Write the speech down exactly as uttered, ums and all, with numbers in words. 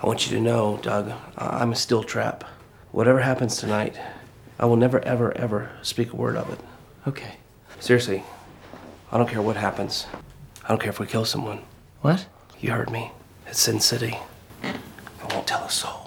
I want you to know, Doug, I'm a steel trap. Whatever happens tonight, I will never, ever, ever speak a word of it. Okay. Seriously, I don't care what happens. I don't care if we kill someone. What? You heard me. It's Sin City. I won't tell a soul.